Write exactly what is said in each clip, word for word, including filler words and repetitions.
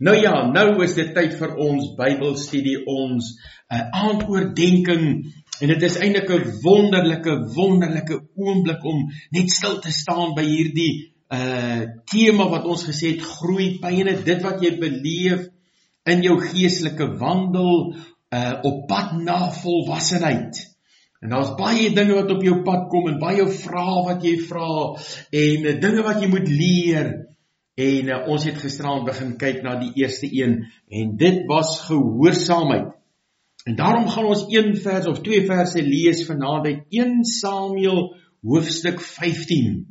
Nou ja, nou is dit tyd vir ons Bybelstudie, ons uh, aandoordenking, en dit is eintlik 'n wonderlike, wonderlike oomblik om net stil te staan by hierdie uh, tema wat ons gesê het, groeipyne, dit wat jy beleef in jou geestelike wandel, uh, op pad na volwassenheid. En daar's baie dinge wat op jou pad kom, en baie vrae wat jy vra, en uh, dinge wat jy moet leer. En uh, ons het gisteraan begin kyk na die eerste een, en dit was gehoorsaamheid. En daarom gaan ons een vers of twee verse lees vanaand uit Eerste Samuel hoofstuk vyftien.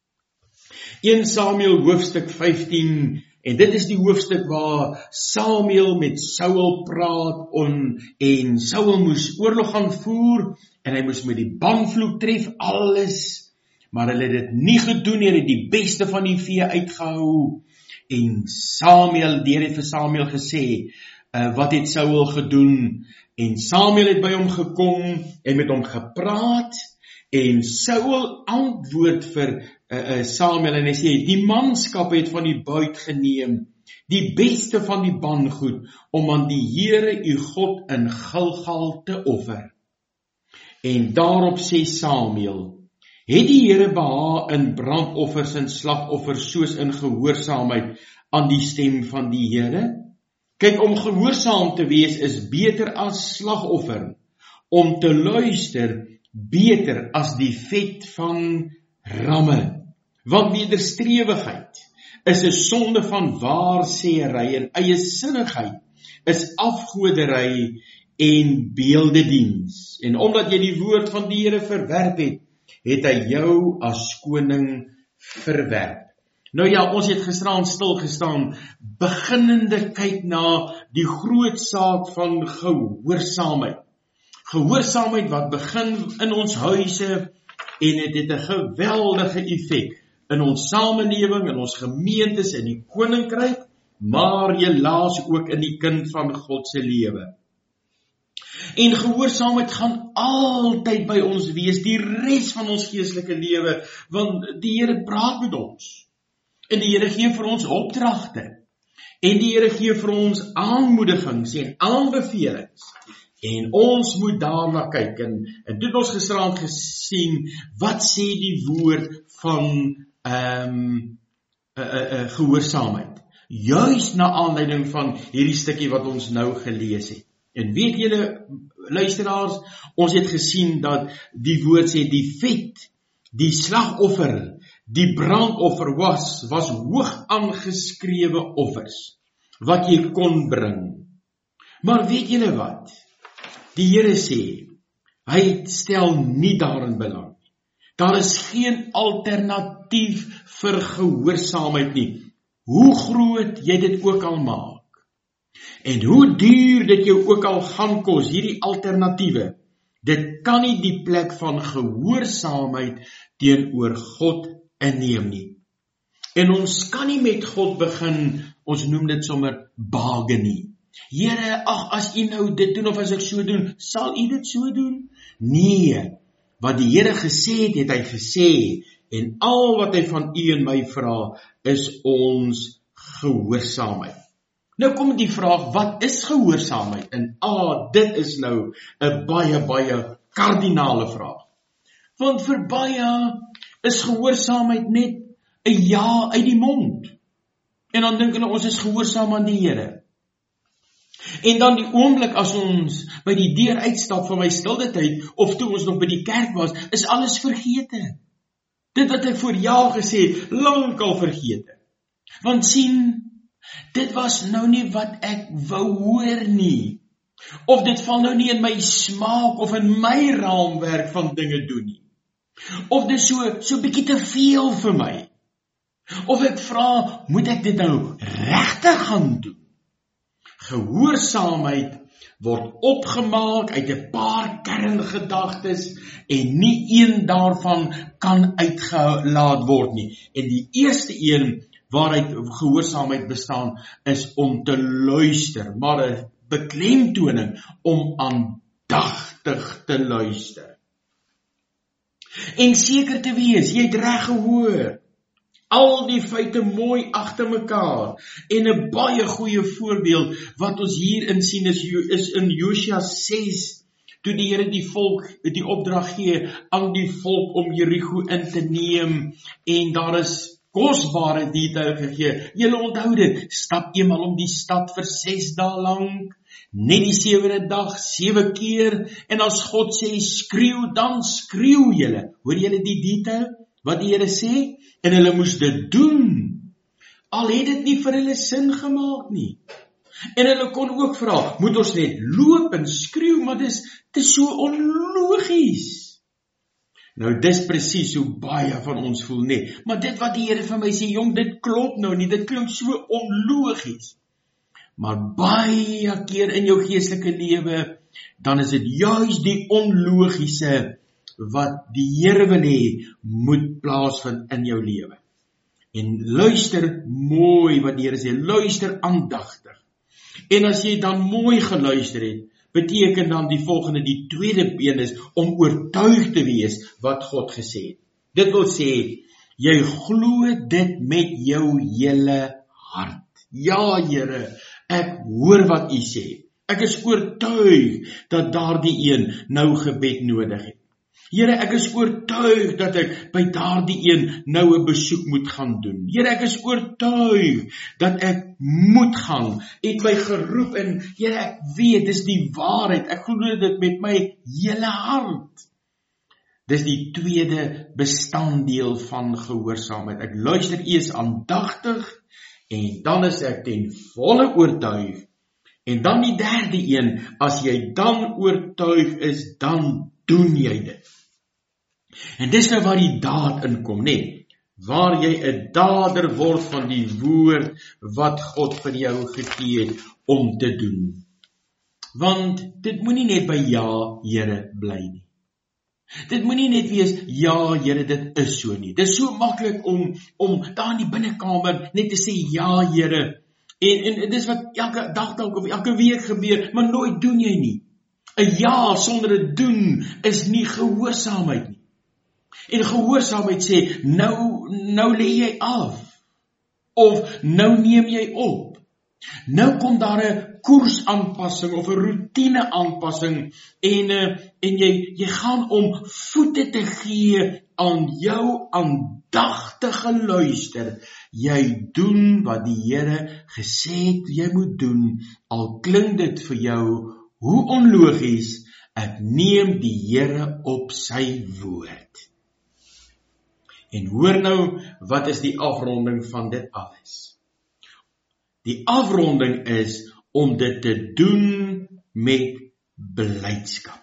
Eerste Samuel hoofstuk vyftien, en dit is die hoofstuk waar Samuel met Saul praat, on, en Saul moes oorlog gaan voer, en hy moes met die banvloek tref, alles, maar hulle het dit nie gedoen, hulle het die beste van die vee uitgehou, en Samuel, die Here het vir Samuel gesê, uh, wat het Saul gedoen, en Samuel het by hom gekom, en met hom gepraat, en Saul antwoord vir uh, uh, Samuel, en hy sê, die manskap het van die buit geneem, die beste van die bangoed, om aan die Here u God in Gilgal te offer. En daarop sê Samuel, het die Here behaag in brandoffers en slagoffers soos in gehoorsaamheid aan die stem van die Here? Kyk, om gehoorsaam te wees is beter as slagoffer, om te luister beter as die vet van ramme, want wederstrewigheid is 'n sonde van waarsêery en eiesinnigheid is afgodery en beeldediens. En omdat jy die woord van die Here verwerp het, het hy jou as koning verwerp. Nou ja, ons het gisteraan stil gestaan, beginnende kyk na die groot saak van gehoorsaamheid. Gehoorsaamheid wat begin in ons huise, en het het 'n geweldige effek in ons samelewing, in ons gemeentes, in die koninkryk, maar helaas ook in die kind van God se lewe. En gehoorsaamheid gaan altyd by ons wees, die res van ons geestelike lewe, want die Here praat met ons. En die Here gee vir ons opdragte. En die Here gee vir ons aanmoedigings en aanbevelings. En ons moet daarna kyk. En, en dit ons gisterand gesien, wat sê die woord van um, uh, uh, uh, gehoorsaamheid? Juist na aanleiding van hierdie stukkie wat ons nou gelees het. En weet julle, luisteraars, ons het gesien dat die woord sê, die vet, die slagoffer, die brandoffer was, was hoog aangeskrewe offers, wat jy kon bring. Maar weet julle wat? Die Here sê, hy stel nie daarin belang. Daar is geen alternatief vir gehoorsaamheid nie, hoe groot jy dit ook al maak. En hoe duur dit jou ook al gaan kos, hierdie alternatiewe, dit kan nie die plek van gehoorsaamheid teenoor God inneem nie. En ons kan nie met God begin, ons noem dit sommer bargain nie. Here, ag, as u nou dit doen, of as ek so doen, sal u dit so doen? Nee, wat die Here gesê het, het hy gesê, en al wat hy van u en my vra, is ons gehoorsaamheid. Nou kom die vraag, wat is gehoorsaamheid? En ah, dit is nou 'n baie, baie kardinale vraag. Want vir baie is gehoorsaamheid net 'n ja uit die mond. En dan dink hulle, ons is gehoorsaam aan die Here. En dan die oomblik as ons by die deur uitstap van my stilte tyd, of toe ons nog by die kerk was, is alles vergete. Dit wat ek voor jaar gesê, lankal vergete. Want sien, dit was nou nie wat ek wou hoor nie. Of dit val nou nie in my smaak of in my raamwerk van dinge doen nie. Of dit so, so bietjie te veel vir my. Of ek vra, moet ek dit nou regtig gaan doen? Gehoorsaamheid word opgemaak uit 'n paar kerngedagtes en nie een daarvan kan uitgelaat word nie. En die eerste een waaruit gehoorsaamheid bestaan is om te luister, maar 'n beklemtoning om aandagtig te luister. En seker te wees, jy het reg gehoor. Al die feite mooi agter mekaar. En 'n baie goeie voorbeeld wat ons hierin sien is, is in Josua ses, toe die Here die volk die opdrag gee aan die volk om Jerigo in te neem, en daar is kosbare detail gegee. Julle onthou dit, stap eenmal om die stad vir ses dae lank, net die sewende dag, sewe keer, en as God sê, skreeu, dan skreeu julle. Hoor julle die detail, wat die Here sê? En hulle moes dit doen, al het dit nie vir hulle sin gemaak nie. En hulle kon ook vra, moet ons net loop en skreeu, maar dis, dis so onlogies. Nou, dis presies hoe baie van ons voel, nee. Maar dit wat die Here vir my sê, jong, dit klop nou nie, dit klink so onlogies. Maar baie keer in jou geestelike lewe, dan is dit juis die onlogiese wat die Here wil hê, moet plaasvind in jou lewe. En luister mooi wat die Here sê, luister aandagtig. En as jy dan mooi geluister het, beteken dan die volgende, die tweede been is, om oortuig te wees wat God gesê het. Dit wil sê, jy glo dit met jou hele hart. Ja, Here, ek hoor wat U sê. Ek is oortuig dat daardie een nou gebed nodig het. Here, ek is oortuig dat ek by daardie een nou 'n besoek moet gaan doen. Here, ek is oortuig dat ek moet gaan. Het my geroep en Here, ek weet, dis die waarheid. Ek glo dit met my hele hart. Dis die tweede bestanddeel van gehoorsaamheid. Ek luister eers aandagtig en dan is ek ten volle oortuig. En dan die derde een, as jy dan oortuig is, dan doen jy dit. En dis nou waar die daad inkom, nee, waar jy 'n dader word van die woord wat God vir jou gegee het om te doen. Want dit moenie net by ja, Here, bly nie. Dit moenie net wees, ja, Here, dit is so nie. Dit is so maklik om, om daar in die binnekamer net te sê, ja, Here. En, en dit is wat elke dag dalk of elke week gebeur, maar nooit doen jy nie. 'n ja sonder 'n doen is nie gehoorsaamheid nie. En gehoorsaamheid sê, nou, nou lê jy af. Of nou neem jy op. Nou kom daar 'n koersaanpassing of 'n roetine aanpassing en, en jy, jy gaan om voete te gee aan jou aandagtige luister. Jy doen wat die Here gesê het jy moet doen, al klink dit vir jou hoe onlogies, ek neem die Here op sy woord. En hoor nou, wat is die afronding van dit alles? Die afronding is om dit te doen met blydskap.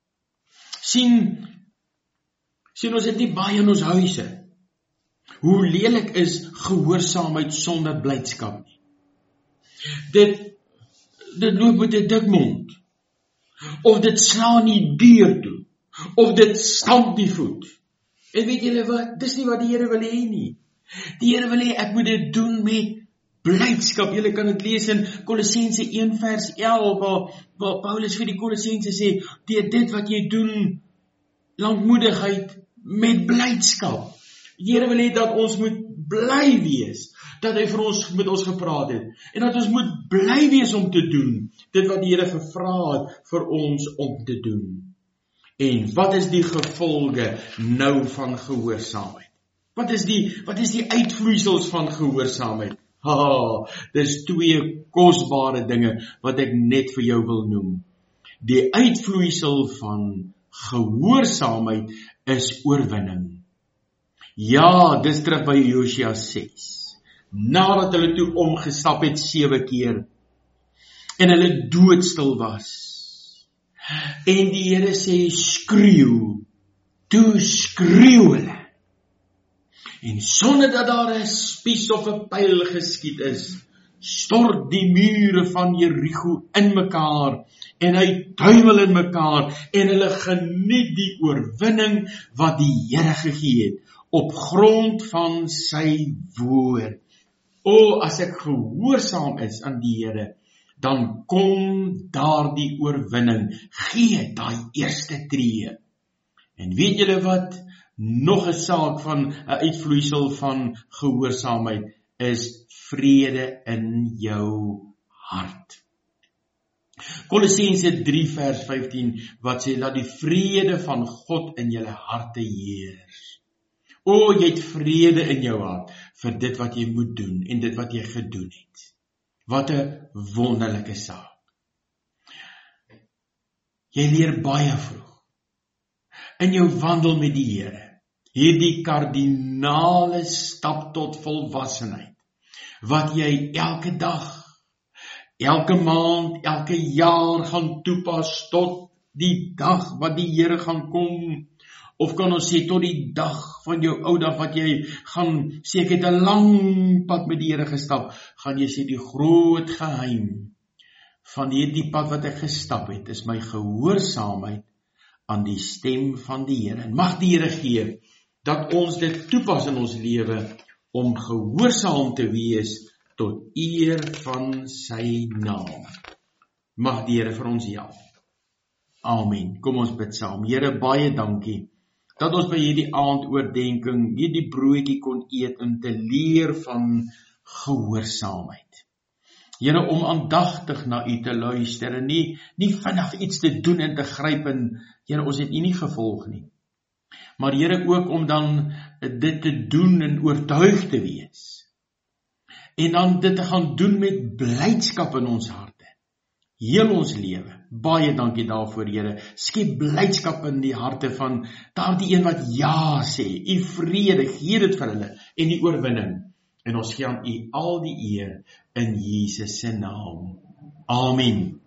Sien, sien ons het nie baie in ons huise. Hoe lelik is gehoorsaamheid sonder blydskap nie. Dit, dit loop met 'n dik mond. Of dit slaan nie deur toe. Of dit stamp die voet. En weet julle wat, dis nie wat die Here wil hê nie. Die Here wil hê ek moet dit doen met blydskap. Julle kan dit lees in Kolossense een vers elf, waar, waar Paulus vir die Kolossense sê, deur dit wat jy doen, lankmoedigheid met blydskap. Die Here wil hê dat ons moet bly wees, dat hy vir ons met ons gepraat het, en dat ons moet bly wees om te doen, dit wat die Here gevra het vir ons om te doen. En wat is die gevolge nou van gehoorsaamheid? Wat is die, wat is die uitvloeisels van gehoorsaamheid? Ha, dis twee kosbare dinge wat ek net vir jou wil noem. Die uitvloeisel van gehoorsaamheid is oorwinning. Ja, dis terug by Josua ses. Nadat hulle toe omgestap het sewe keer en hulle doodstil was. En die Here sê, skreeu, toe skreeu hulle. En sonder dat daar 'n spies of 'n pyl geskiet is, stort die mure van Jerigo in mekaar, en hy tuimel in mekaar, en hulle geniet die oorwinning wat die Here gegee het, op grond van sy woord. O, as ek gehoorsaam is aan die Here, dan kom daar die oorwinning, gee daai eerste tree. En weet julle wat, nog 'n saak van 'n uitvloeisel van gehoorsaamheid is vrede in jou hart. Kolossense drie vers vyftien wat sê, laat die vrede van God in julle harte heers. O, jy het vrede in jou hart vir dit wat jy moet doen en dit wat jy gedoen het. Wat 'n wonderlike saak. Jy leer baie vroeg in jou wandel met die Here, hierdie kardinale stap tot volwassenheid, wat jy elke dag, elke maand, elke jaar gaan toepas tot die dag wat die Here gaan kom, of kan ons sê tot die dag van jou ou dag wat jy gaan sê ek het 'n lang pad met die Here gestap, gaan jy sê die groot geheim van hierdie pad wat ek gestap het, is my gehoorsaamheid aan die stem van die Here. En mag die Here gee dat ons dit toepas in ons lewe om gehoorsaam te wees tot eer van sy naam. Mag die Here vir ons help. Amen. Kom ons bid saam. Here, baie dankie dat ons by hierdie aandoordenking hierdie broodjie kon eet en te leer van gehoorsaamheid. Here, om aandagtig na U te luister en nie, nie vinnig iets te doen en te gryp en, Here, ons het U nie gevolg nie. Maar Here, ook om dan dit te doen en oortuig te wees. En dan dit te gaan doen met blydskap in ons harte. Heel ons lewe. Baie dankie daarvoor, Here. Skep blydskap in die harte van daardie een wat ja sê. U vrede, gee dit vir hulle en die oorwinning. En ons gee aan U al die eer in Jesus se naam. Amen.